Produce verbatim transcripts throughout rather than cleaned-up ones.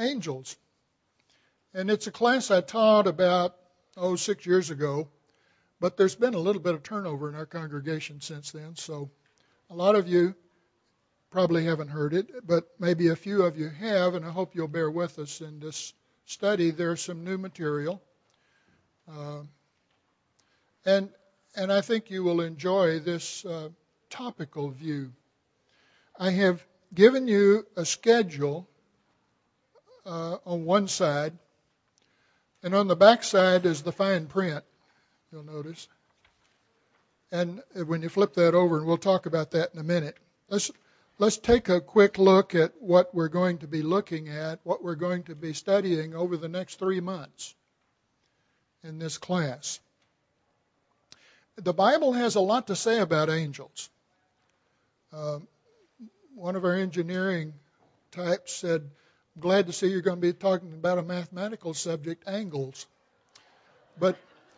angels. And it's a class I taught about, oh, six years ago. But there's been a little bit of turnover in our congregation since then. So a lot of you probably haven't heard it, but maybe a few of you have, and I hope you'll bear with us in this study. There's some new material. Uh, and and I think you will enjoy this uh, topical view. I have given you a schedule uh, on one side, and on the back side is the fine print, you'll notice. And when you flip that over, and we'll talk about that in a minute, let's let's take a quick look at what we're going to be looking at, what we're going to be studying over the next three months in this class. The Bible has a lot to say about angels. Uh, one of our engineering types said, "I'm glad to see you're going to be talking about a mathematical subject, angles." But,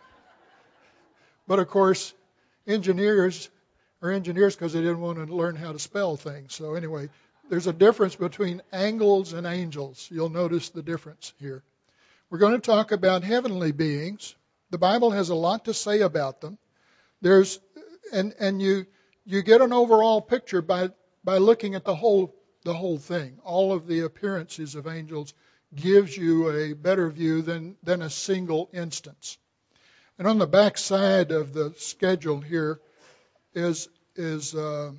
but of course, engineers are engineers because they didn't want to learn how to spell things. So anyway, there's a difference between angles and angels. You'll notice the difference here. We're going to talk about heavenly beings. The Bible has a lot to say about them. There's and and you you get an overall picture by by looking at the whole the whole thing. All of the appearances of angels gives you a better view than than a single instance. And on the back side of the schedule here is is uh,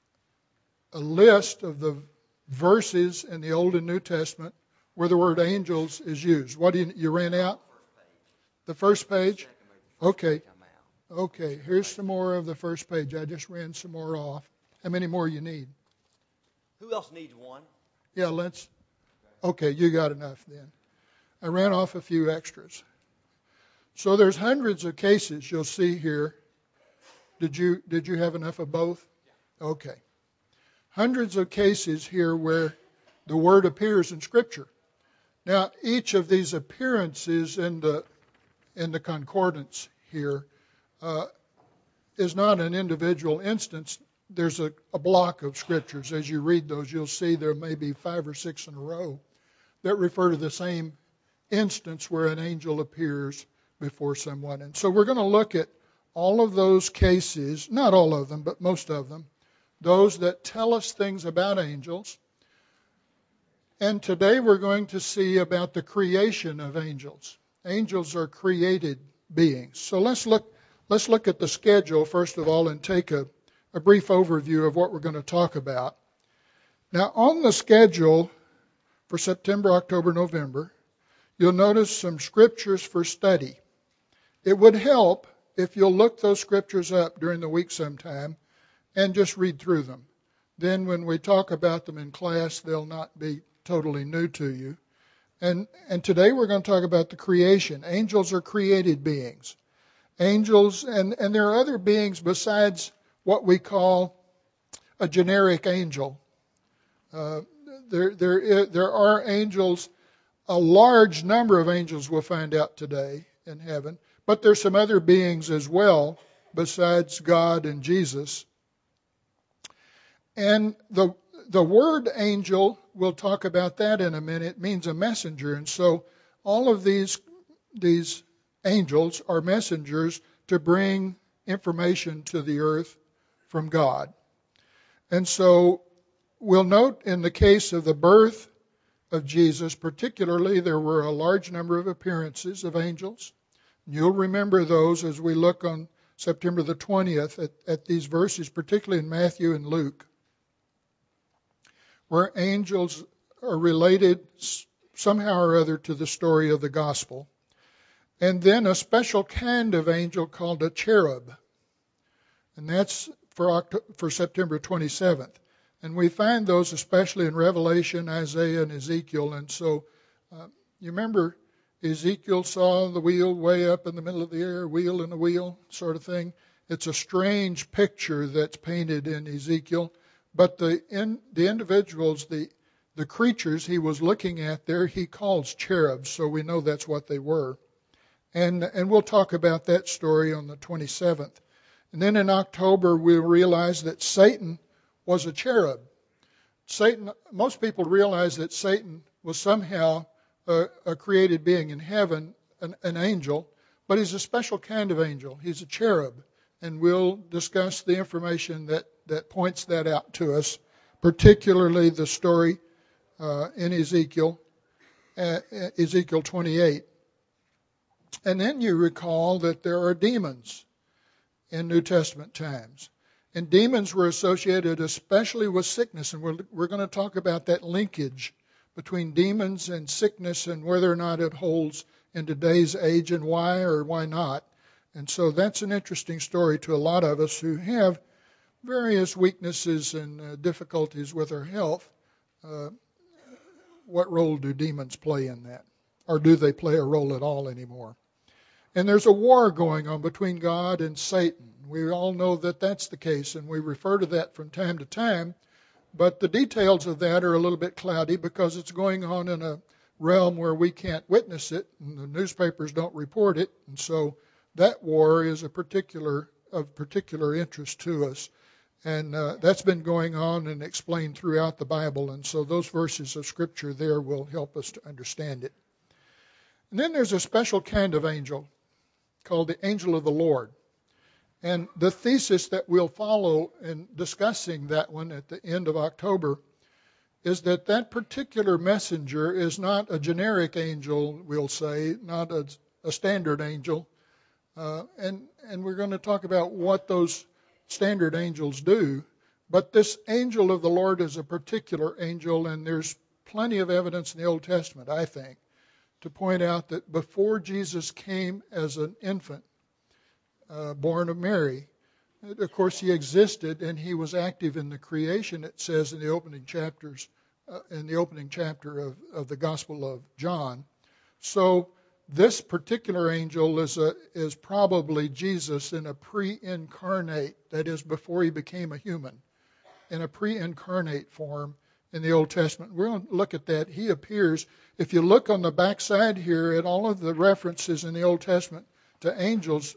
a list of the verses in the Old and New Testament where the word angels is used. What do you, you ran out? The first page? Okay. Okay, here's some more of the first page. I just ran some more off. How many more you need? Who else needs one? Yeah, let's. Okay, you got enough then. I ran off a few extras. So there's hundreds of cases you'll see here. Did you did you have enough of both? Okay. Hundreds of cases here where the word appears in Scripture. Now, each of these appearances in the in the concordance here uh, is not an individual instance. There's a, a block of scriptures. As you read those, you'll see there may be five or six in a row that refer to the same instance where an angel appears before someone. And so we're going to look at all of those cases, not all of them, but most of them, those that tell us things about angels. And today we're going to see about the creation of angels. Angels are created beings. So let's look let's look at the schedule first of all and take a, a brief overview of what we're going to talk about. Now on the schedule for September, October, November, you'll notice some scriptures for study. It would help if you'll look those scriptures up during the week sometime and just read through them. Then when we talk about them in class, they'll not be totally new to you. And and today we're going to talk about the creation. Angels are created beings. Angels, and, and there are other beings besides what we call a generic angel. Uh, there, there, there are angels, a large number of angels we'll find out today in heaven, but there's some other beings as well besides God and Jesus. And the the word angel, we'll talk about that in a minute, means a messenger. And so all of these these angels are messengers to bring information to the earth from God. And so we'll note in the case of the birth of Jesus, particularly, there were a large number of appearances of angels. You'll remember those as we look on September the twentieth at, at these verses, particularly in Matthew and Luke, where angels are related somehow or other to the story of the gospel. And then a special kind of angel called a cherub. And that's for October, for September twenty-seventh. And we find those especially in Revelation, Isaiah, and Ezekiel. And so uh, you remember Ezekiel saw the wheel way up in the middle of the air, wheel in a wheel sort of thing. It's a strange picture that's painted in Ezekiel. But the in, the individuals, the the creatures he was looking at there, he calls cherubs, so we know that's what they were. And and we'll talk about that story on the twenty-seventh. And then in October we'll realize that Satan was a cherub. Satan, most people realize that Satan was somehow a, a created being in heaven, an, an angel, but he's a special kind of angel. He's a cherub, and we'll discuss the information that, that points that out to us, particularly the story uh, in Ezekiel, uh, Ezekiel twenty-eight. And then you recall that there are demons in New Testament times. And demons were associated especially with sickness, and we're, we're going to talk about that linkage between demons and sickness and whether or not it holds in today's age and why or why not. And so that's an interesting story to a lot of us who have various weaknesses and uh, difficulties with our health. Uh, what role do demons play in that? Or do they play a role at all anymore? And there's a war going on between God and Satan. We all know that that's the case, and we refer to that from time to time. But the details of that are a little bit cloudy because it's going on in a realm where we can't witness it, and the newspapers don't report it. And so that war is a particular of particular interest to us. And uh, that's been going on and explained throughout the Bible. And so those verses of Scripture there will help us to understand it. And then there's a special kind of angel called the angel of the Lord. And the thesis that we'll follow in discussing that one at the end of October is that that particular messenger is not a generic angel, we'll say, not a, a standard angel. Uh, and, and we're going to talk about what those standard angels do. But this angel of the Lord is a particular angel, and there's plenty of evidence in the Old Testament, I think, to point out that before Jesus came as an infant, uh, born of Mary, of course he existed and he was active in the creation, it says in the opening chapters, uh, in the opening chapter of, of the Gospel of John. So this particular angel is a, is probably Jesus in a pre-incarnate, that is before he became a human, in a pre-incarnate form in the Old Testament. We're going to look at that. He appears, if you look on the backside here at all of the references in the Old Testament to angels,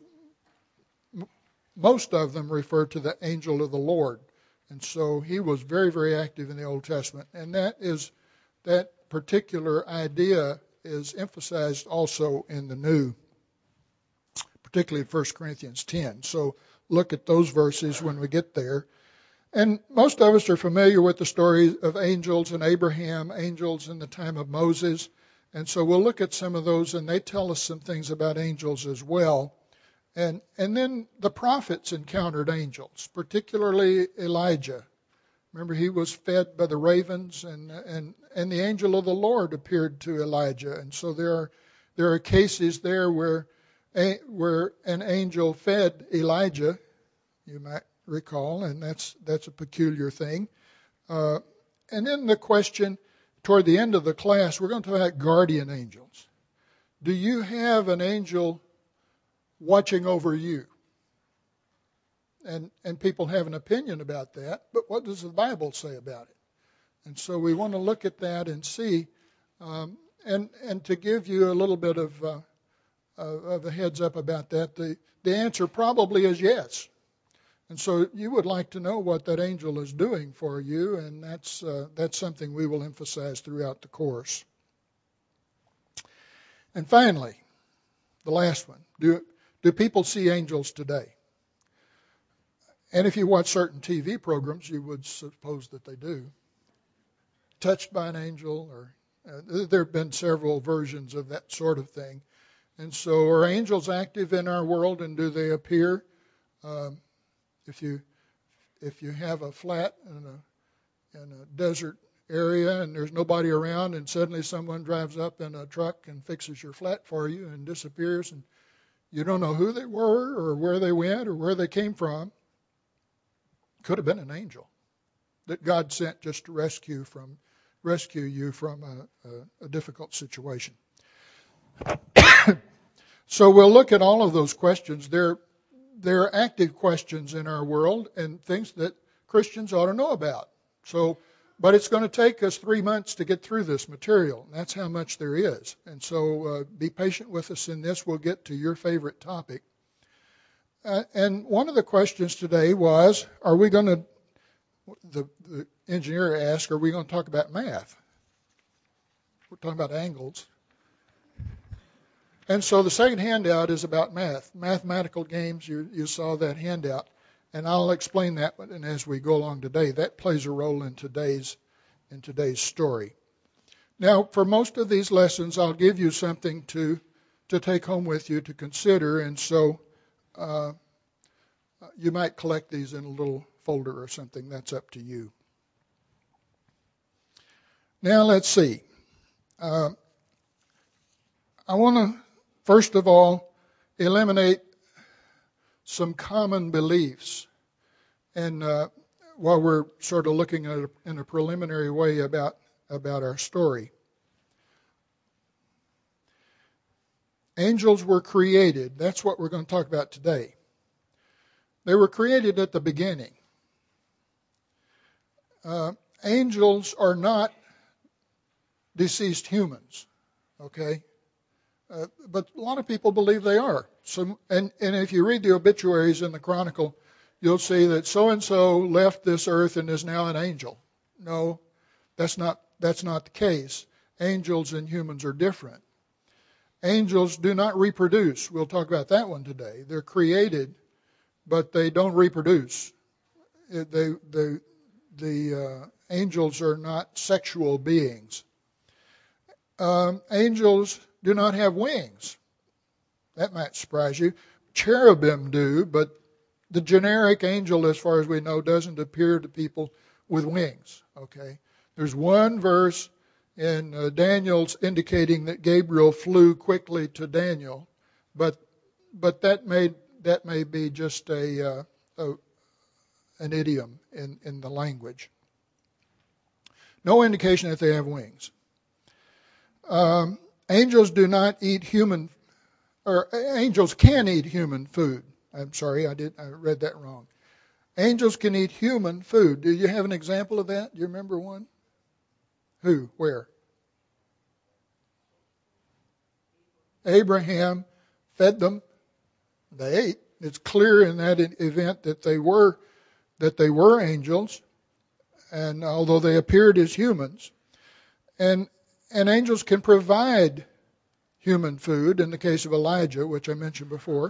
m- most of them refer to the angel of the Lord. And so he was very, very active in the Old Testament. And that is, that particular idea is emphasized also in the New, particularly in First Corinthians ten. So look at those verses when we get there. And most of us are familiar with the story of angels and Abraham, angels in the time of Moses. And so we'll look at some of those, and they tell us some things about angels as well. And and then the prophets encountered angels, particularly Elijah. Remember, he was fed by the ravens, and and and the angel of the Lord appeared to Elijah. And so there are there are cases there where a, where an angel fed Elijah, you might recall, and that's that's a peculiar thing. Uh, and then the question toward the end of the class, we're going to talk about guardian angels. Do you have an angel watching over you? And and people have an opinion about that, but what does the Bible say about it? And so we want to look at that and see, um, and and to give you a little bit of uh, of a heads up about that, the the answer probably is yes. And so you would like to know what that angel is doing for you, and that's uh, that's something we will emphasize throughout the course. And finally, the last one: do do people see angels today? And if you watch certain T V programs, you would suppose that they do. Touched by an angel, or uh, there have been several versions of that sort of thing. And so, are angels active in our world, and do they appear? Um, if you if you have a flat in a in a desert area and there's nobody around, and suddenly someone drives up in a truck and fixes your flat for you and disappears, and you don't know who they were or where they went or where they came from. Could have been an angel that God sent just to rescue from rescue you from a, a, a difficult situation. So we'll look at all of those questions. They're they're active questions in our world and things that Christians ought to know about. So, but it's going to take us three months to get through this material. That's how much there is. And so uh, be patient with us in this. We'll get to your favorite topic. Uh, and one of the questions today was, are we going to, the, the engineer asked, are we going to talk about math? We're talking about angles. And so the second handout is about math, mathematical games. You, you saw that handout, and I'll explain that and as we go along today. That plays a role in today's in today's story. Now, for most of these lessons, I'll give you something to to take home with you to consider, and so uh, you might collect these in a little folder or something. That's up to you. Now, let's see. Uh, I want to, first of all, eliminate some common beliefs. And uh, while we're sort of looking at it in a preliminary way about, about our story. Angels were created. That's what we're going to talk about today. They were created at the beginning. Uh, angels are not deceased humans, okay? Uh, but a lot of people believe they are. So, and, and if you read the obituaries in the Chronicle, you'll see that so-and-so left this earth and is now an angel. No, that's not, that's not the case. Angels and humans are different. Angels do not reproduce. We'll talk about that one today. They're created, but they don't reproduce. They, they, the uh, angels are not sexual beings. Um, angels do not have wings. That might surprise you. Cherubim do, but the generic angel, as far as we know, doesn't appear to people with wings. Okay, there's one verse in uh, Daniel's indicating that Gabriel flew quickly to Daniel, but but that may that may be just a, uh, a an idiom in, in the language. No indication that they have wings. Um, angels do not eat human, or angels can eat human food. I'm sorry, I did I read that wrong. Angels can eat human food. Do you have an example of that? Do you remember one? Who? Where? Abraham fed them. They ate. It's clear in that event that they were that they were angels, and although they appeared as humans, and and angels can provide human food. In the case of Elijah, which I mentioned before,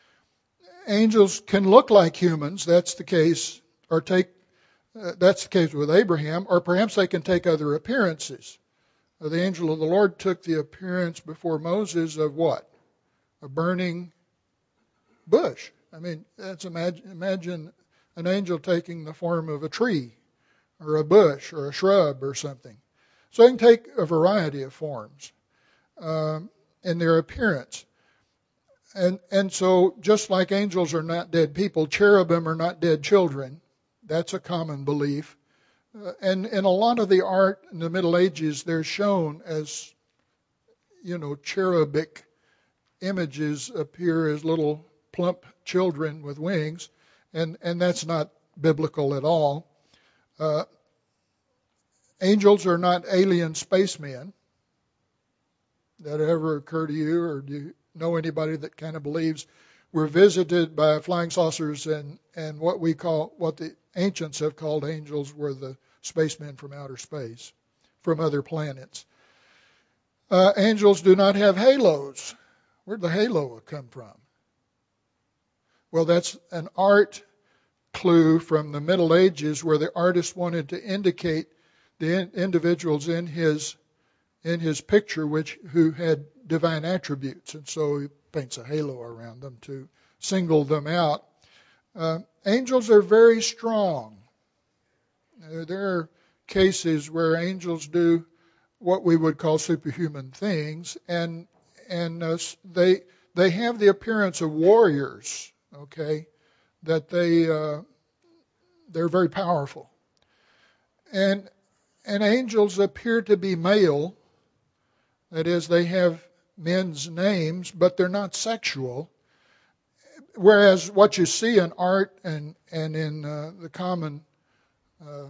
angels can look like humans. That's the case, or take. Uh, that's the case with Abraham, or perhaps they can take other appearances. Uh, the angel of the Lord took the appearance before Moses of what? A burning bush. I mean, that's imagine, imagine an angel taking the form of a tree, or a bush, or a shrub, or something. So they can take a variety of forms um, in their appearance. And and so just like angels are not dead people, cherubim are not dead children. That's a common belief. Uh, and in a lot of the art in the Middle Ages, they're shown as, you know, cherubic images appear as little plump children with wings. And, and that's not biblical at all. Uh, angels are not alien spacemen. That ever occur to you, or do you know anybody that kind of believes we're visited by flying saucers and, and what we call, what the ancients have called angels were the spacemen from outer space, from other planets. Uh, angels do not have halos. Where'd the halo come from? Well, that's an art clue from the Middle Ages where the artist wanted to indicate the in, individuals in his in his picture which who had divine attributes, and so he paints a halo around them to single them out. Uh, angels are very strong. Uh, there are cases where angels do what we would call superhuman things, and and uh, they they have the appearance of warriors. Okay, that they uh, they're very powerful, and and angels appear to be male. That is, they have men's names, but they're not sexual. Whereas what you see in art and, and in uh, the common uh,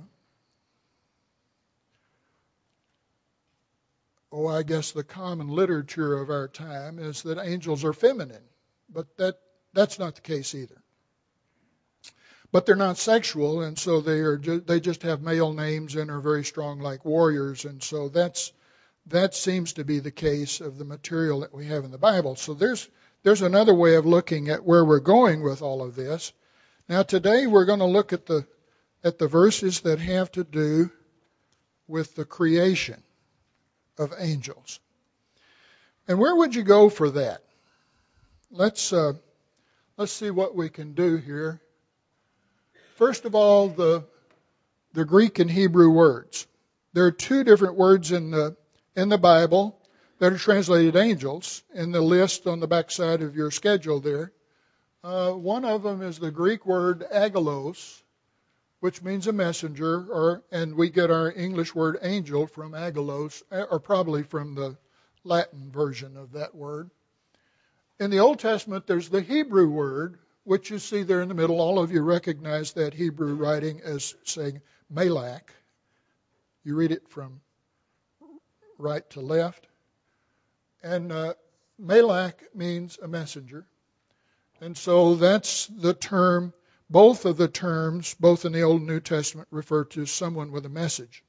oh, I guess the common literature of our time is that angels are feminine, but that that's not the case either. but they're not sexual, and so they are ju- they just have male names and are very strong like warriors, and so that's that seems to be the case of the material that we have in the Bible. So there's there's another way of looking at where we're going with all of this. Now today we're going to look at the at the verses that have to do with the creation of angels. And where would you go for that? Let's uh, let's see what we can do here. First of all, the the Greek and Hebrew words. There are two different words in the in the Bible that are translated angels in the list on the back side of your schedule there. Uh, one of them is the Greek word angelos, which means a messenger, or and we get our English word angel from angelos, or probably from the Latin version of that word. In the Old Testament, there's the Hebrew word, which you see there in the middle. All of you recognize that Hebrew writing as saying Malak. You read it from right to left. And uh, Malak means a messenger. And so that's the term, both of the terms, both in the Old and New Testament, refer to someone with a message.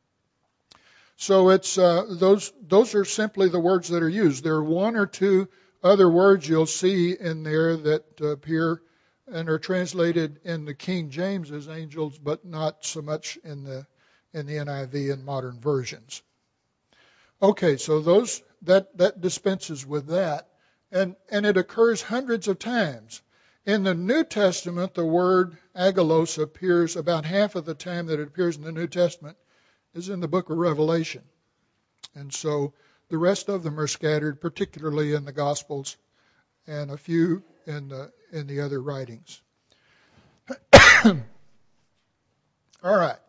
So it's uh, those those are simply the words that are used. There are one or two other words you'll see in there that appear and are translated in the King James as angels, but not so much in the in the N I V and modern versions. Okay, so those that that dispenses with that, and and it occurs hundreds of times. In the New Testament, the word angelos appears about half of the time that it appears in the New Testament is in the book of Revelation. And so the rest of them are scattered, particularly in the Gospels and a few in the in the other writings. All right.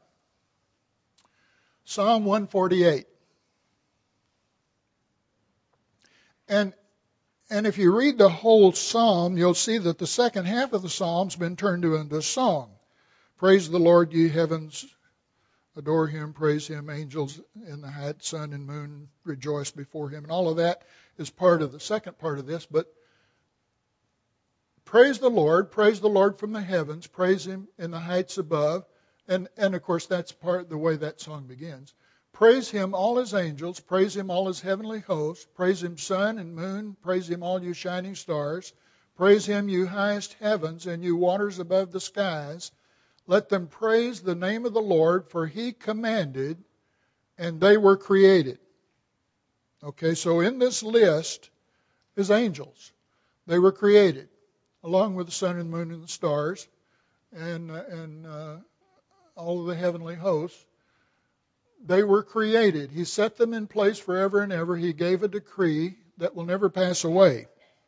Psalm one forty-eight. And and if you read the whole psalm, you'll see that the second half of the psalm's been turned into a song. Praise the Lord, ye heavens, adore him, praise him, angels in the height, sun and moon, rejoice before him. And all of that is part of the second part of this. But praise the Lord, praise the Lord from the heavens, praise him in the heights above. And, and of course, that's part of the way that song begins. Praise him, all his angels, praise him, all his heavenly hosts, praise him, sun and moon, praise him, all you shining stars, praise him, you highest heavens, and you waters above the skies. Let them praise the name of the Lord, for he commanded, and they were created. Okay, so in this list is angels. They were created, along with the sun and moon and the stars, and, and uh, all of the heavenly hosts. They were created. He set them in place forever and ever. He gave a decree that will never pass away.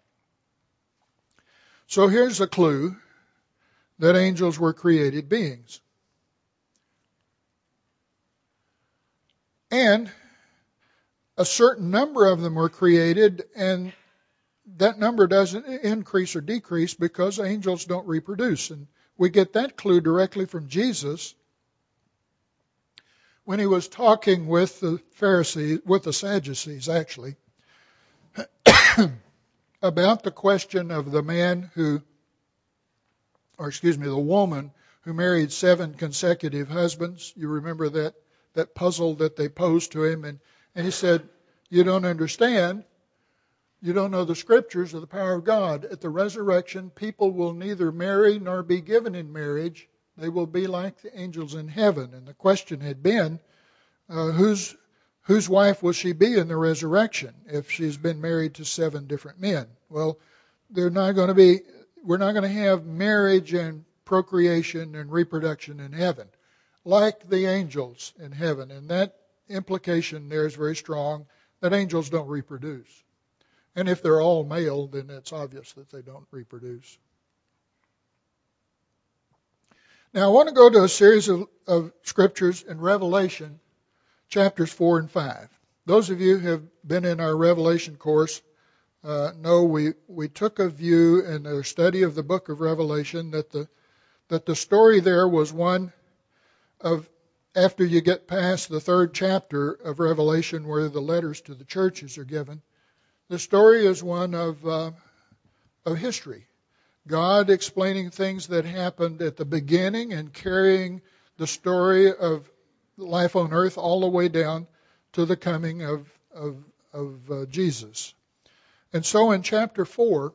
So here's a clue that angels were created beings. And a certain number of them were created, and that number doesn't increase or decrease because angels don't reproduce. And we get that clue directly from Jesus when he was talking with the Pharisees, with the Sadducees actually, about the question of the man who, or excuse me, the woman who married seven consecutive husbands. You remember that, that puzzle that they posed to him, and, and he said, you don't understand. You don't know the scriptures or the power of God. At the resurrection, people will neither marry nor be given in marriage. They will be like the angels in heaven. And the question had been, uh, whose whose wife will she be in the resurrection if she's been married to seven different men? Well, they're not going to be. We're not going to have marriage and procreation and reproduction in heaven, like the angels in heaven. And that implication there is very strong that angels don't reproduce. And if they're all male, then it's obvious that they don't reproduce. Now, I want to go to a series of, of scriptures in Revelation, chapters four and five. Those of you who have been in our Revelation course uh, know we, we took a view in the study of the book of Revelation that the that the story there was one of, after you get past the third chapter of Revelation where the letters to the churches are given, the story is one of uh, of history. God explaining things that happened at the beginning and carrying the story of life on earth all the way down to the coming of, of, of uh, Jesus. And so in chapter four,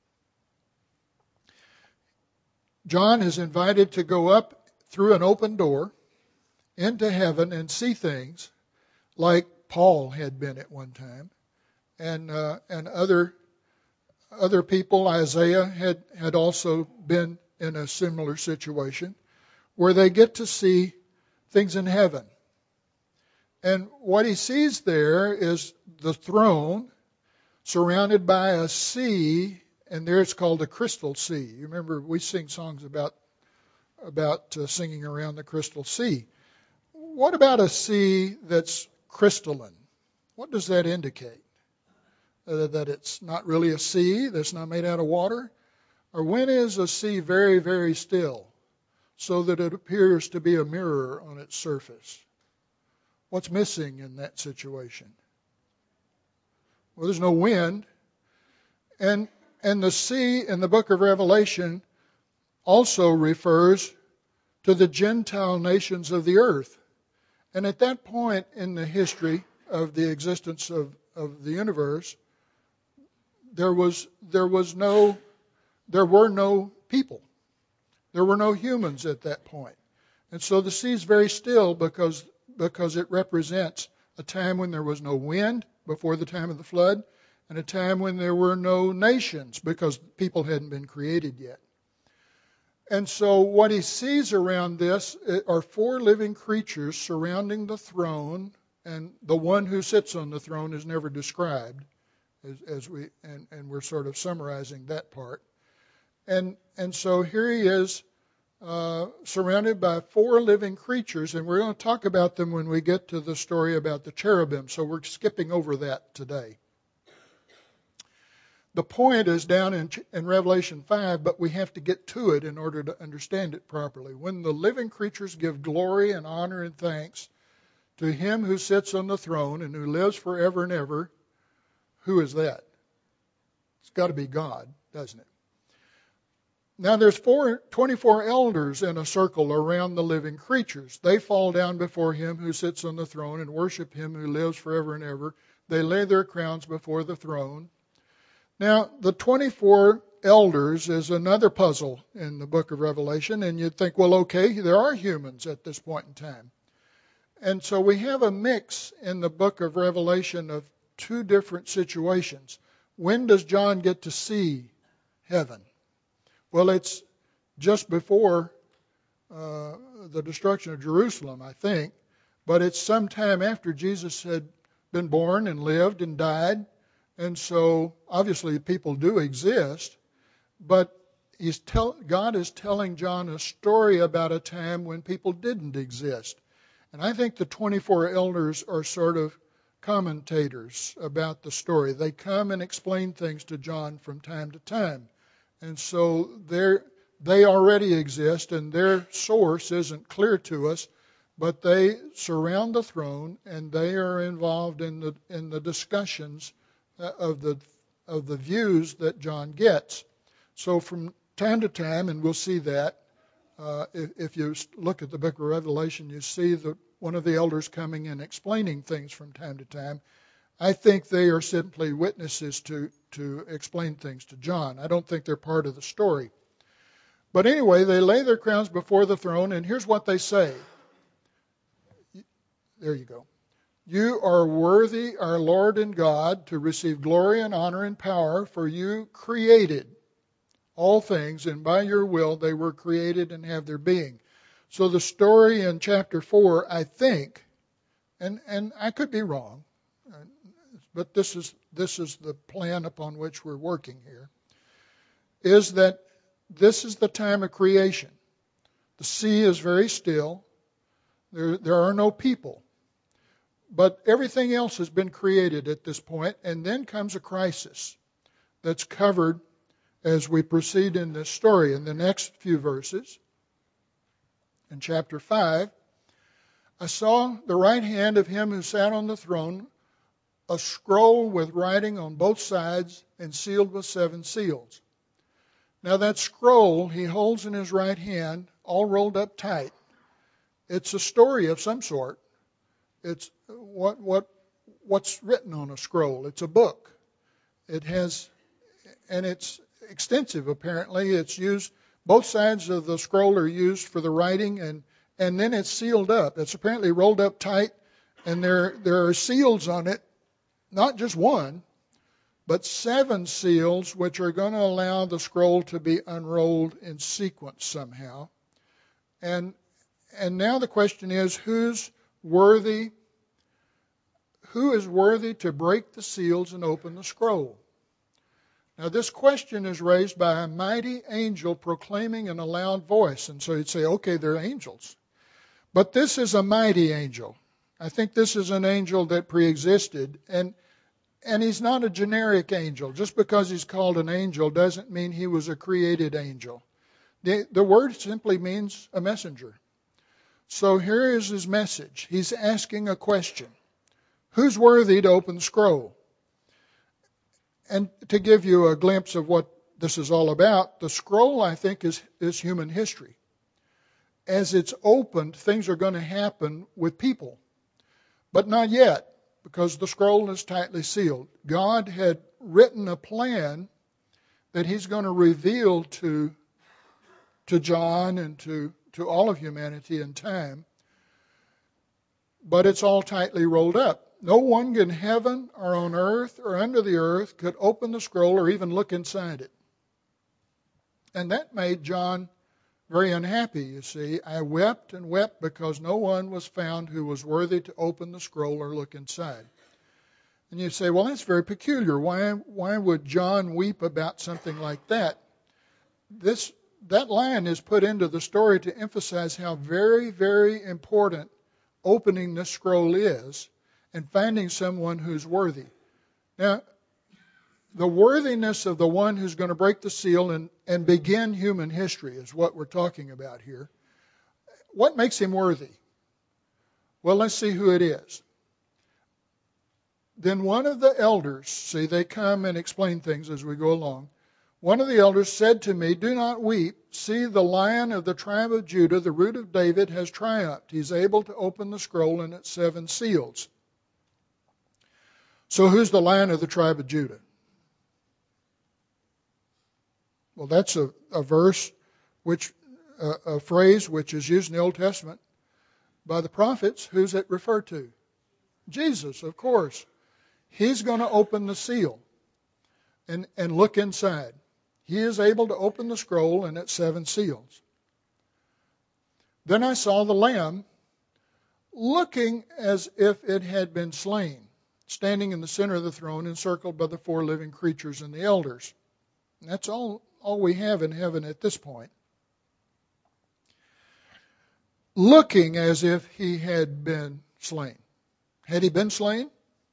John is invited to go up through an open door into heaven and see things like Paul had been at one time, and uh, and other other people. Isaiah had, had also been in a similar situation where they get to see things in heaven. And what he sees there is the throne surrounded by a sea, and there it's called the crystal sea. You remember we sing songs about about uh, singing around the crystal sea. What about a sea that's crystalline? What does that indicate? Uh, that it's not really a sea, that's not made out of water? Or when is a sea very, very still so that it appears to be a mirror on its surface? What's missing in that situation? Well, there's no wind. And, and the sea in the book of Revelation also refers to the Gentile nations of the earth. And at that point in the history of the existence of, of the universe, there was there was no there were no people. There were no humans at that point. And so the sea is very still because because it represents a time when there was no wind before the time of the flood, and a time when there were no nations because people hadn't been created yet. And so what he sees around this are four living creatures surrounding the throne, and the one who sits on the throne is never described, as, as we and, and we're sort of summarizing that part. And and so here he is, uh, surrounded by four living creatures, and we're going to talk about them when we get to the story about the cherubim. So we're skipping over that today. The point is down in, in Revelation five, but we have to get to it in order to understand it properly. When the living creatures give glory and honor and thanks to him who sits on the throne and who lives forever and ever, who is that? It's got to be God, doesn't it? Now there's four, twenty-four elders in a circle around the living creatures. They fall down before him who sits on the throne and worship him who lives forever and ever. They lay their crowns before the throne. Now, the twenty-four elders is another puzzle in the book of Revelation, and you'd think, well, okay, there are humans at this point in time. And so we have a mix in the book of Revelation of two different situations. When does John get to see heaven? Well, it's just before uh, the destruction of Jerusalem, I think, but it's sometime after Jesus had been born and lived and died. And so, obviously, people do exist, but he's tell, God is telling John a story about a time when people didn't exist. And I think the twenty-four elders are sort of commentators about the story. They come and explain things to John from time to time. And so they're, they already exist, and their source isn't clear to us, but they surround the throne, and they are involved in the in the discussions of the of the views that John gets. So from time to time, and we'll see that, uh, if, if you look at the book of Revelation, you see the, one of the elders coming and explaining things from time to time. I think they are simply witnesses to, to explain things to John. I don't think they're part of the story. But anyway, they lay their crowns before the throne, and here's what they say. There you go. You are worthy, our Lord and God, to receive glory and honor and power, for you created all things, and by your will they were created and have their being. So the story in chapter four, I think, and, and I could be wrong, but this is this is the plan upon which we're working here, is that this is the time of creation. The sea is very still. There, there are no people. But everything else has been created at this point, and then comes a crisis that's covered as we proceed in this story. In the next few verses, in chapter five, I saw the right hand of him who sat on the throne, a scroll with writing on both sides and sealed with seven seals. Now that scroll he holds in his right hand, all rolled up tight. It's a story of some sort. It's what what what's written on a scroll. It's a book. It has, and it's extensive apparently. It's used, both sides of the scroll are used for the writing, and, and then it's sealed up. It's apparently rolled up tight, and there there are seals on it, not just one, but seven seals, which are going to allow the scroll to be unrolled in sequence somehow. And and now the question is, who's worthy? Who is worthy to break the seals and open the scroll? Now this question is raised by a mighty angel proclaiming in a loud voice. And so you'd say, okay, they're angels. But this is a mighty angel. I think this is an angel that preexisted. And And he's not a generic angel. Just because he's called an angel doesn't mean he was a created angel. The, the word simply means a messenger. So here is his message. He's asking a question. Who's worthy to open the scroll? And to give you a glimpse of what this is all about, the scroll, I think, is, is human history. As it's opened, things are going to happen with people. But not yet, because the scroll is tightly sealed. God had written a plan that he's going to reveal to, to John and to, to all of humanity in time. But it's all tightly rolled up. No one in heaven or on earth or under the earth could open the scroll or even look inside it. And that made John very unhappy, you see. I wept and wept because no one was found who was worthy to open the scroll or look inside. And you say, well, that's very peculiar. Why, why would John weep about something like that? This, that line is put into the story to emphasize how very, very important opening this scroll is and finding someone who's worthy. Now, the worthiness of the one who's going to break the seal and, and begin human history is what we're talking about here. What makes him worthy? Well, let's see who it is. Then one of the elders, see, they come and explain things as we go along. One of the elders said to me, do not weep. See, the Lion of the tribe of Judah, the Root of David, has triumphed. He's able to open the scroll and its seven seals. So who's the Lion of the tribe of Judah? Well, that's a, a verse, which uh, a phrase which is used in the Old Testament by the prophets. Who's it referred to? Jesus, of course. He's going to open the seal and, and look inside. He is able to open the scroll and its seven seals. Then I saw the Lamb looking as if it had been slain, standing in the center of the throne, encircled by the four living creatures and the elders. And that's all, all we have in heaven at this point. Looking as if he had been slain. Had he been slain?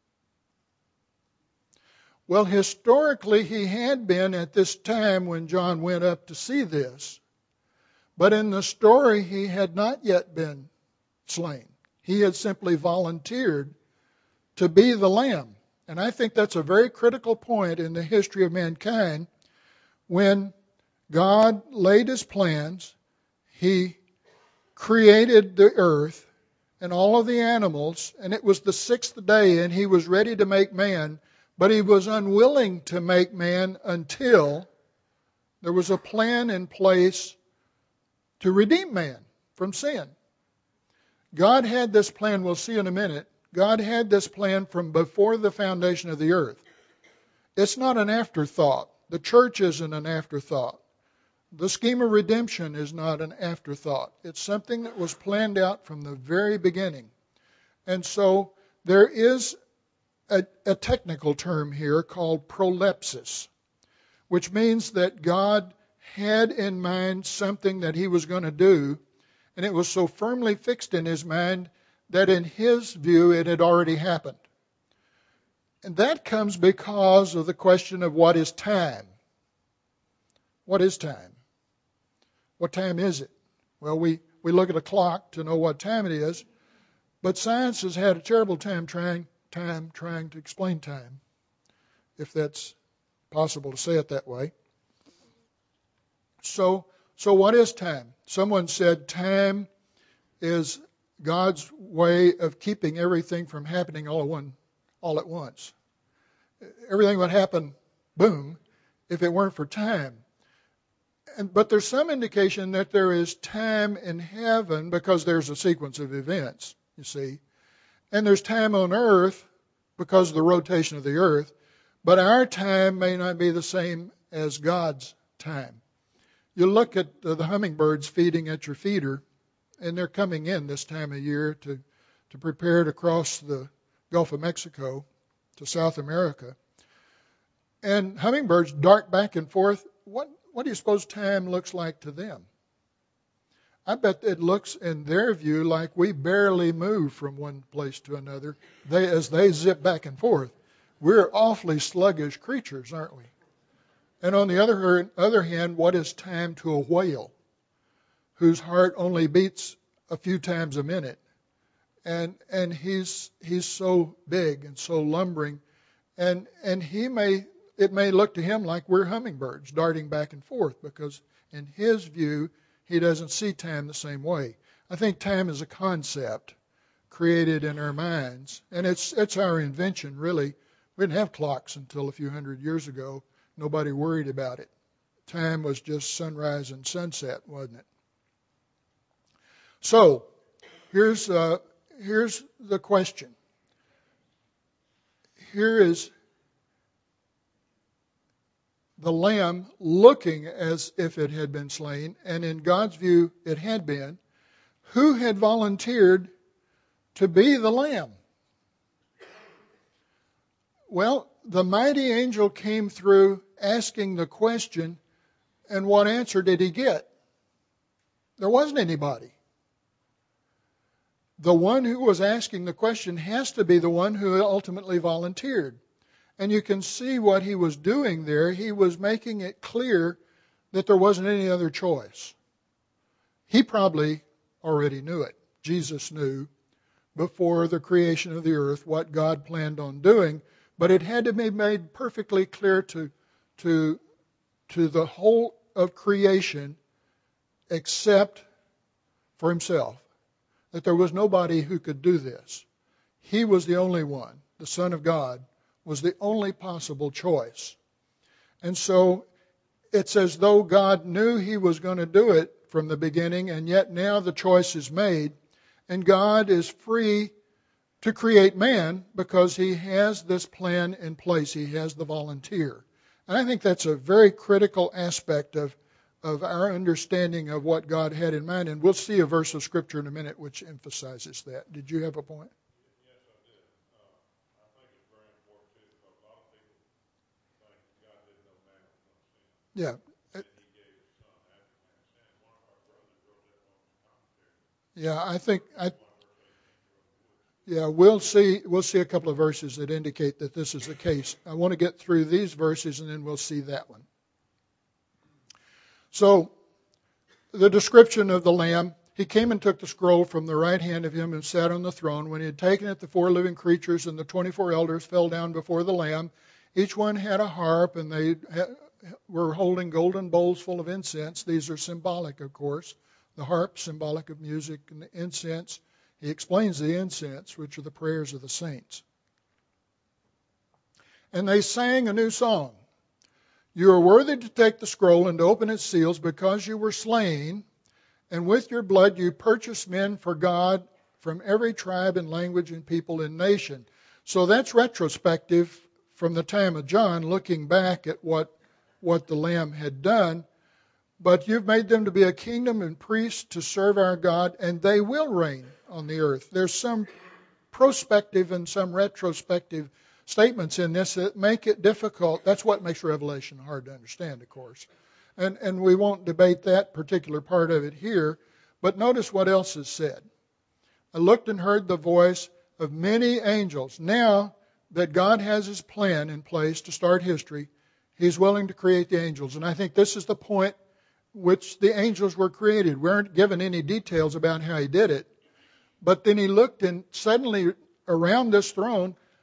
Well, historically, he had been at this time when John went up to see this. But in the story, he had not yet been slain. He had simply volunteered to be the Lamb. And I think that's a very critical point in the history of mankind. When God laid his plans, he created the earth and all of the animals, and it was the sixth day, and he was ready to make man. But he was unwilling to make man until there was a plan in place to redeem man from sin. God had this plan, we'll see in a minute. God had this plan from before the foundation of the earth. It's not an afterthought. The church isn't an afterthought. The scheme of redemption is not an afterthought. It's something that was planned out from the very beginning. And so there is A, a technical term here called prolepsis, which means that God had in mind something that he was going to do, and it was so firmly fixed in his mind that in his view it had already happened. And that comes because of the question of what is time. What is time? What time is it? Well, we, we look at a clock to know what time it is, but science has had a terrible time trying time trying to explain time, if that's possible to say it that way. So, so what is time? Someone said time is God's way of keeping everything from happening all at one, all at once. Everything would happen, boom, if it weren't for time. And, but there's some indication that there is time in heaven because there's a sequence of events, you see. And there's time on earth because of the rotation of the earth. But our time may not be the same as God's time. You look at the, the hummingbirds feeding at your feeder, and they're coming in this time of year to, to prepare to cross the Gulf of Mexico to South America. And hummingbirds dart back and forth. What, what do you suppose time looks like to them? I bet it looks, in their view, like we barely move from one place to another they, as they zip back and forth. We're awfully sluggish creatures, aren't we? And on the other, other hand, what is time to a whale whose heart only beats a few times a minute? And and he's he's so big and so lumbering, and and he may it may look to him like we're hummingbirds darting back and forth, because in his view he doesn't see time the same way. I think time is a concept created in our minds, and it's it's our invention, really. We didn't have clocks until a few hundred years ago. Nobody worried about it. Time was just sunrise and sunset, wasn't it? So, here's uh, here's the question. Here is the lamb looking as if it had been slain, and in God's view it had been. Who had volunteered to be the lamb? Well, the mighty angel came through asking the question, and what answer did he get? There wasn't anybody. The one who was asking the question has to be the one who ultimately volunteered. And you can see what he was doing there. He was making it clear that there wasn't any other choice. He probably already knew it. Jesus knew before the creation of the earth what God planned on doing. But it had to be made perfectly clear to, to, to the whole of creation except for himself, that there was nobody who could do this. He was the only one. The Son of God was the only possible choice. And so it's as though God knew he was going to do it from the beginning, and yet now the choice is made, and God is free to create man because he has this plan in place. He has the volunteer. And I think that's a very critical aspect of, of our understanding of what God had in mind. And we'll see a verse of Scripture in a minute which emphasizes that. Did you have a point? Yes, I did. Uh, I think it's very important, too, because a lot of people think God didn't know man was going to sin. Yeah. And he gave his son after man sinned. One of our brothers wrote that on the commentary. Yeah, I think... I, Yeah, we'll see we'll see a couple of verses that indicate that this is the case. I want to get through these verses and then we'll see that one. So, the description of the Lamb, he came and took the scroll from the right hand of him and sat on the throne. When he had taken it, the four living creatures and the twenty-four elders fell down before the Lamb. Each one had a harp, and they were holding golden bowls full of incense. These are symbolic, of course. The harp, symbolic of music, and the incense. He explains the incense, which are the prayers of the saints. And they sang a new song. You are worthy to take the scroll and to open its seals, because you were slain, and with your blood you purchased men for God from every tribe and language and people and nation. So that's retrospective from the time of John, looking back at what, what the Lamb had done. But you've made them to be a kingdom and priests to serve our God, and they will reign on the earth. There's some prospective and some retrospective statements in this that make it difficult. That's what makes Revelation hard to understand, of course. And, and we won't debate that particular part of it here. But notice what else is said. I looked and heard the voice of many angels. Now that God has his plan in place to start history, he's willing to create the angels. And I think this is the point which the angels were created. We aren't given any details about how he did it. But then he looked, and suddenly around this throne,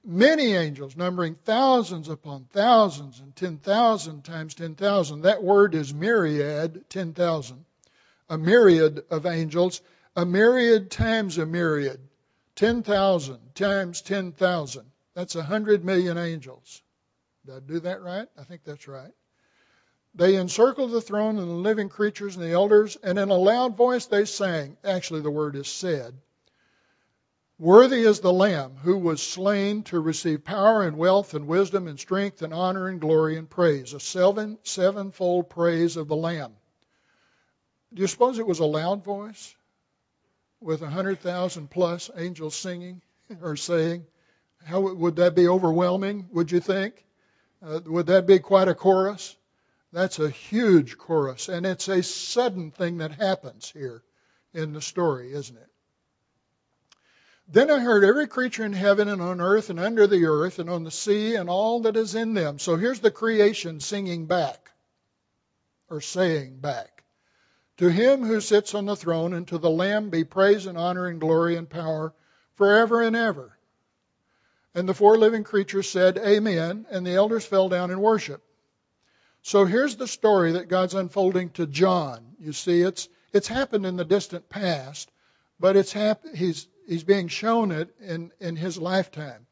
many angels, numbering thousands upon thousands and ten thousand times ten thousand. That word is myriad, ten thousand. A myriad of angels, a myriad times a myriad, ten thousand times ten thousand. That's a hundred million angels. Did I do that right? I think that's right. They encircled the throne and the living creatures and the elders, and in a loud voice they sang. Actually, the word is said. Worthy is the Lamb who was slain to receive power and wealth and wisdom and strength and honor and glory and praise. A seven, sevenfold praise of the Lamb. Do you suppose it was a loud voice with a hundred thousand plus angels singing or saying? How would that be overwhelming, would you think? Uh, would that be quite a chorus? That's a huge chorus, and it's a sudden thing that happens here in the story, isn't it? Then I heard every creature in heaven and on earth and under the earth and on the sea and all that is in them. So here's the creation singing back, or saying back. To him who sits on the throne and to the Lamb be praise and honor and glory and power forever and ever. And the four living creatures said, Amen, and the elders fell down and worshiped. So here's the story that God's unfolding to John. You see, it's it's happened in the distant past, but it's hap- he's he's being shown it in, in his lifetime.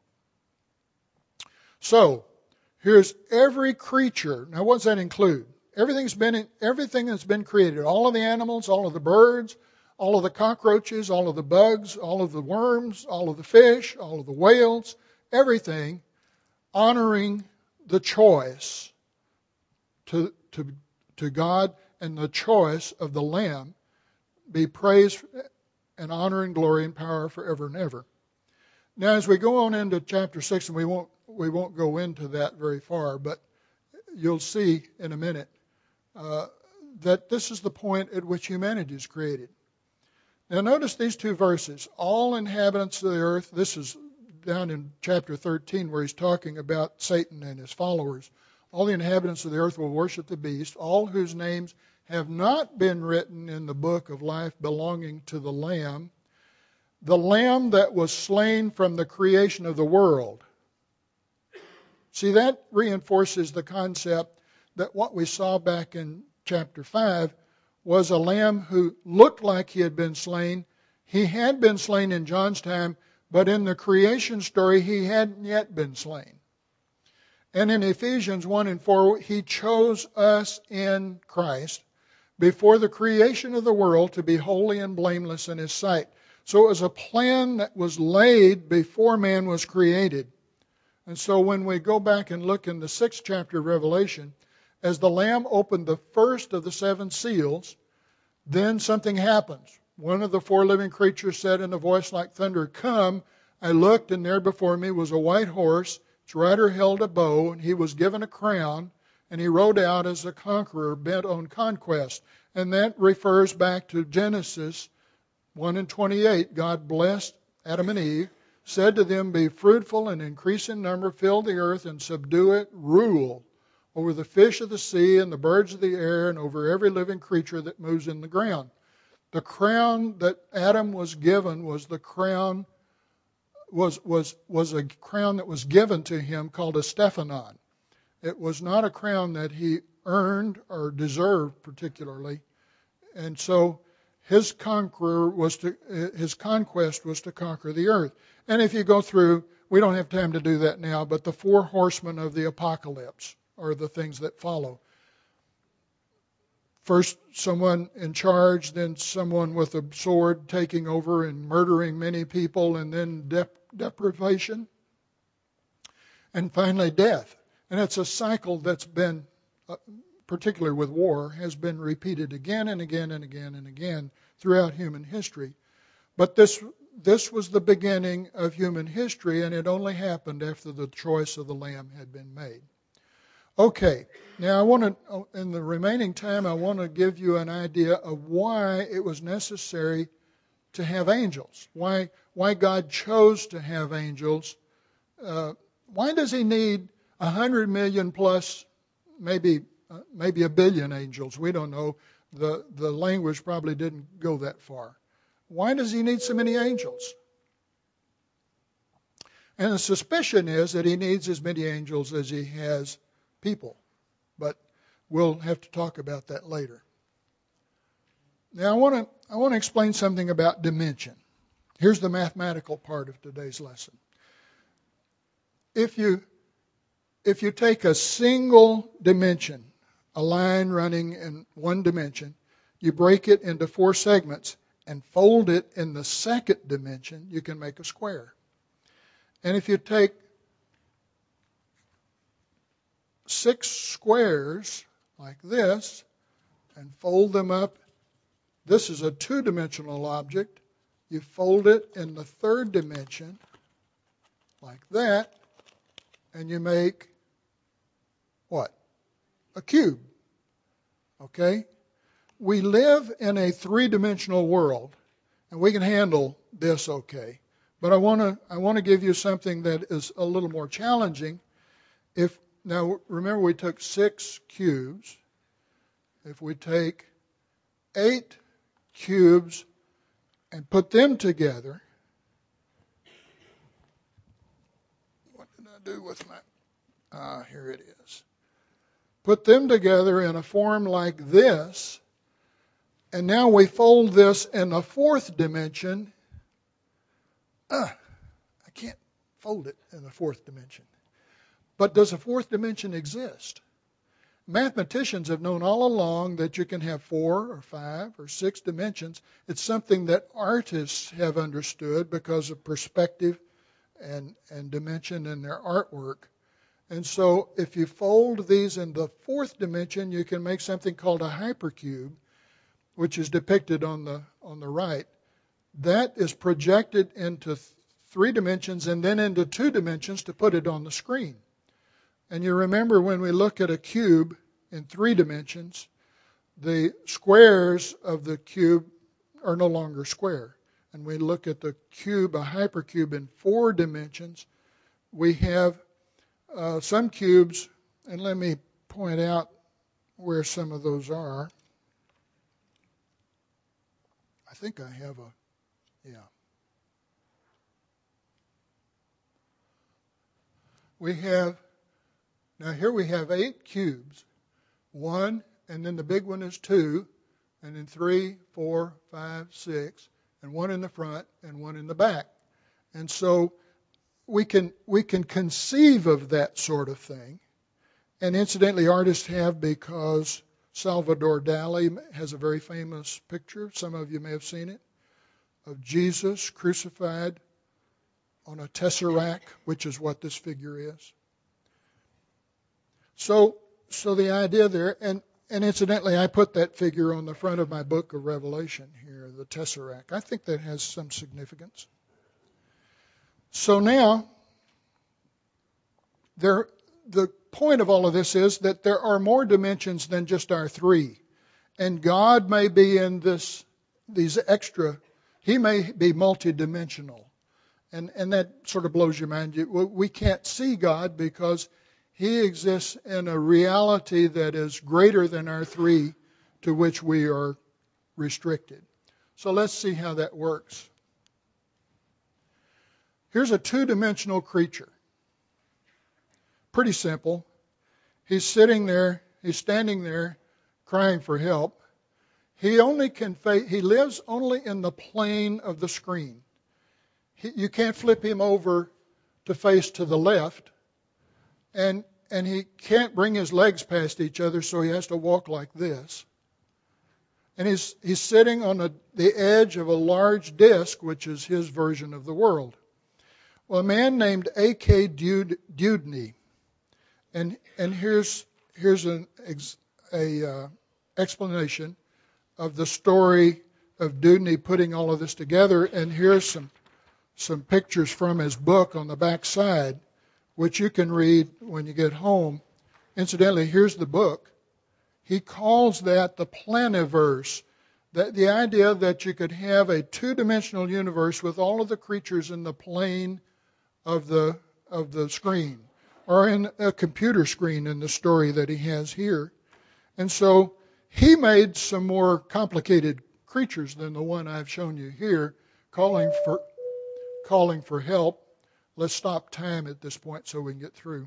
So here's every creature. Now, what does that include? Everything's been everything that's been created. All of the animals, all of the birds, all of the cockroaches, all of the bugs, all of the worms, all of the fish, all of the whales, everything honoring the choice to to to God and the choice of the Lamb be praised and honor and glory and power forever and ever. Now, as we go on into chapter six, and we won't we won't go into that very far, but you'll see in a minute uh, that this is the point at which humanity is created. Now, notice these two verses. All inhabitants of the earth. This is down in chapter thirteen, where he's talking about Satan and his followers. All the inhabitants of the earth will worship the beast, all whose names have not been written in the book of life belonging to the Lamb, the Lamb that was slain from the creation of the world. See, that reinforces the concept that what we saw back in chapter five was a lamb who looked like he had been slain. He had been slain in John's time, but in the creation story, he hadn't yet been slain. And in Ephesians one and four, he chose us in Christ before the creation of the world to be holy and blameless in his sight. So it was a plan that was laid before man was created. And so when we go back and look in the sixth chapter of Revelation, as the Lamb opened the first of the seven seals, then something happens. One of the four living creatures said in a voice like thunder, Come. I looked, and there before me was a white horse. Its rider held a bow, and he was given a crown, and he rode out as a conqueror bent on conquest. And that refers back to Genesis one and twenty-eight. God blessed Adam and Eve, said to them, Be fruitful and increase in number, fill the earth and subdue it, rule over the fish of the sea and the birds of the air and over every living creature that moves in the ground. The crown that Adam was given was the crown was was was a crown that was given to him called a Stephanon. It was not a crown that he earned or deserved particularly, and so his conqueror was to his conquest was to conquer the earth. And if you go through, we don't have time to do that now, but the four horsemen of the apocalypse are the things that follow. First, someone in charge, then someone with a sword taking over and murdering many people, and then dep- deprivation, and finally death. And it's a cycle that's been, uh, particularly with war, has been repeated again and again and again and again throughout human history. But this this was the beginning of human history, and it only happened after the choice of the Lamb had been made. Okay, now I want to, in the remaining time, I want to give you an idea of why it was necessary to have angels. Why why God chose to have angels. Uh, why does He need a hundred million plus, maybe uh, maybe a billion angels? We don't know. The the language probably didn't go that far. Why does He need so many angels? And the suspicion is that he needs as many angels as he has people. But we'll have to talk about that later. Now I want to I want to explain something about dimension. Here's the mathematical part of today's lesson. If you if you take a single dimension, a line running in one dimension, you break it into four segments and fold it in the second dimension, you can make a square. And if you take six squares like this and fold them up, this is a two-dimensional object. You fold it in the third dimension like that, and you make what? A cube. Okay? We live in a three-dimensional world, and we can handle this okay. But I want to I want to give you something that is a little more challenging. If now remember we took six cubes. If we take eight cubes and put them together, what did I do with my? Ah, here it is. Put them together in a form like this, and now we fold this in the fourth dimension. Ah, I can't fold it in the fourth dimension. But does a fourth dimension exist? Mathematicians have known all along that you can have four or five or six dimensions. It's something that artists have understood because of perspective and, and dimension in their artwork. And so if you fold these in the fourth dimension, you can make something called a hypercube, which is depicted on the on the right. That is projected into th- three dimensions and then into two dimensions to put it on the screen. And you remember when we look at a cube in three dimensions, the squares of the cube are no longer square. And we look at the cube, a hypercube in four dimensions, we have uh, some cubes, and let me point out where some of those are. I think I have a, yeah. We have, now here we have eight cubes. One, and then the big one is two, and then three, four, five, six, and one in the front and one in the back. And so we can we can conceive of that sort of thing. And incidentally, artists have, because Salvador Dali has a very famous picture, some of you may have seen it, of Jesus crucified on a tesseract, which is what this figure is. So so the idea there, and, and incidentally, I put that figure on the front of my book of Revelation here, the tesseract. I think that has some significance. So now, there, the point of all of this is that there are more dimensions than just our three. And God may be in this, these extra, He may be multidimensional. And, and that sort of blows your mind. We can't see God because He exists in a reality that is greater than our three, to which we are restricted. So let's see how that works. Here's a two-dimensional creature. Pretty simple. He's sitting there, he's standing there crying for help. He only can fa- he lives only in the plane of the screen. He, you can't flip him over to face to the left. And and he can't bring his legs past each other, so he has to walk like this. And he's he's sitting on a, the edge of a large disc, which is his version of the world. Well, a man named A K Dewdney, and and here's here's an ex, a uh, explanation of the story of Dewdney putting all of this together. And here's some some pictures from his book on the back side, which you can read when you get home. Incidentally, here's the book. He calls that the planiverse, that the idea that you could have a two-dimensional universe with all of the creatures in the plane of the of the screen, or in a computer screen in the story that he has here. And so he made some more complicated creatures than the one I've shown you here, calling for calling for help. let's stop time at this point so we can get through.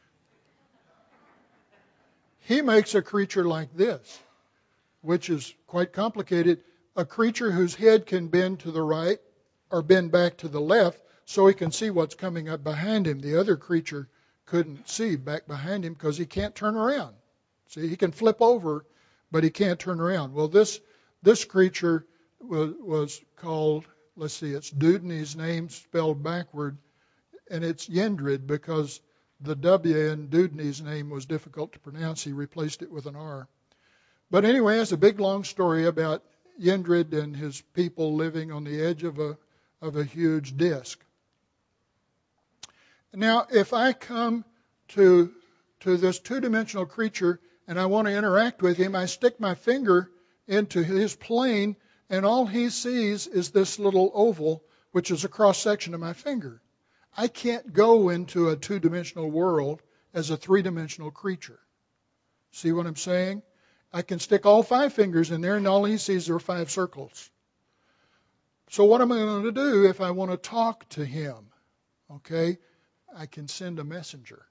He makes a creature like this, which is quite complicated. A creature whose head can bend to the right or bend back to the left so he can see what's coming up behind him. The other creature couldn't see back behind him because he can't turn around. See, he can flip over, but he can't turn around. Well, this this creature was, was called, let's see, it's Dewdney's name spelled backward, and it's Yendrid because the W in Dewdney's name was difficult to pronounce. He replaced it with an R. But anyway, it's a big, long story about Yendrid and his people living on the edge of a of a huge disk. Now, if I come to to this two-dimensional creature and I want to interact with him, I stick my finger into his plane, and all he sees is this little oval, which is a cross-section of my finger. I can't go into a two-dimensional world as a three-dimensional creature. See what I'm saying? I can stick all five fingers in there, and all he sees are five circles. So what am I going to do if I want to talk to him? Okay, I can send a messenger.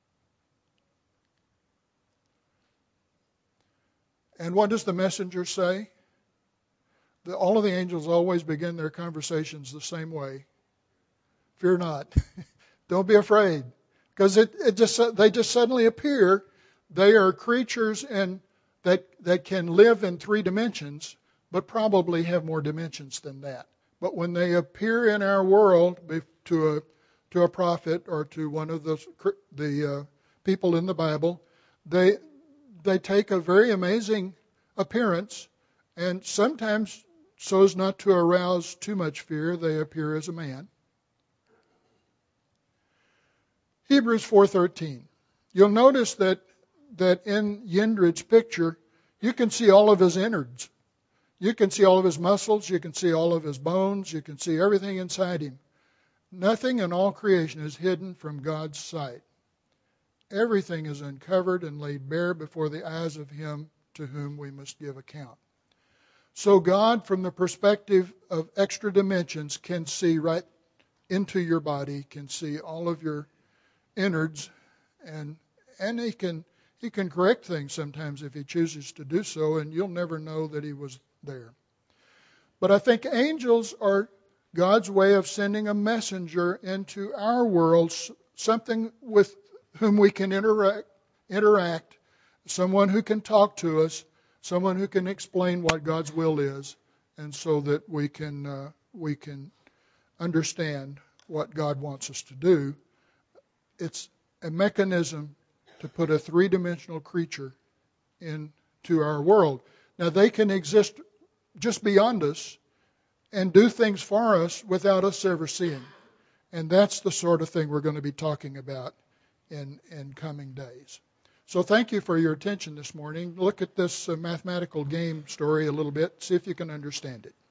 And what does the messenger say? The, all of the angels always begin their conversations the same way. Fear not. Don't be afraid. Because it, it just they just suddenly appear. They are creatures and that that can live in three dimensions, but probably have more dimensions than that. But when they appear in our world to a to a prophet or to one of the the uh, people in the Bible, they they take a very amazing appearance, and sometimes, so as not to arouse too much fear, they appear as a man. Hebrews four thirteen. You'll notice that that in Yendrid's picture, you can see all of his innards. You can see all of his muscles. You can see all of his bones. You can see everything inside him. Nothing in all creation is hidden from God's sight. Everything is uncovered and laid bare before the eyes of him to whom we must give account. So God, from the perspective of extra dimensions, can see right into your body, can see all of your innards, and and he can he can correct things sometimes if he chooses to do so, and you'll never know that he was there. But I think angels are God's way of sending a messenger into our world, something with whom we can interact, interact, someone who can talk to us, someone who can explain what God's will is, and so that we can uh, we can understand what God wants us to do. It's a mechanism to put a three-dimensional creature into our world. Now, they can exist just beyond us and do things for us without us ever seeing. And that's the sort of thing we're going to be talking about in, in coming days. So thank you for your attention this morning. Look at this uh, mathematical game story a little bit, see if you can understand it.